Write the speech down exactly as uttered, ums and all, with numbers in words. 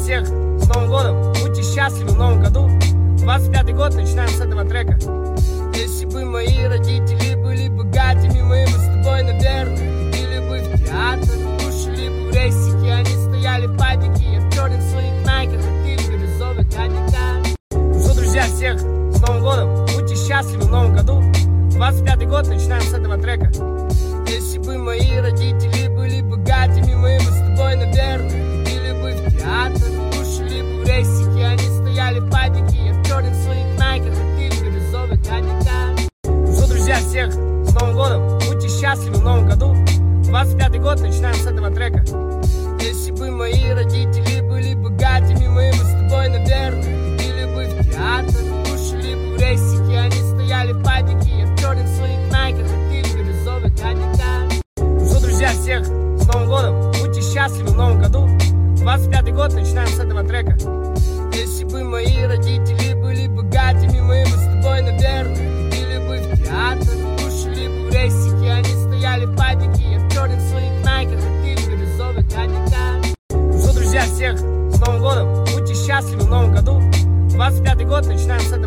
всех с Новым годом, будьте счастливы в новом году. двадцать пятый год, начинаем с этого трека. Если бы мои родители были богатыми, мы бы с тобой, наверное, ходили бы в театр, кушали бы в рейсике, они стояли в падике, я в черных своих найках, а ты в бирюзовых кадиках. Ну что, друзья, всех с Новым годом, будьте счастливы в новом году. двадцать пятый год, начинаем с этого трека. Если бы мои родители были богатыми, мы бы с тобой, наверное, ходили бы в театр, кушали бы в рейсике, они стояли в падике, я в черных своих найках, а ты в бирюзовых кадиках. Ну что, друзья, всех с Новым годом, будьте счастливы в новом году. двадцать пятый год, начинаем с этого трека. Если бы мои родители были богатыми, мы бы с тобой, наверное, ходили бы в театр, кушали бы в рейсике, они стояли в падике, я в черных своих найках, а ты в бирюзовых кадиках. Ну что, друзья, всех с Новым годом, будьте счастливы в новом году. двадцать пятый год, начинаем с этого трека. Если бы мои родители были богатыми, мы бы с тобой, наверное, ходили бы в театр, кушали бы в рейсике, они стояли в падике, я в черных своих найках, а ты в бирюзовых кадиках. Ну что, друзья, всех с Новым годом, будьте счастливы в новом году. двадцать пятый год, начинаем с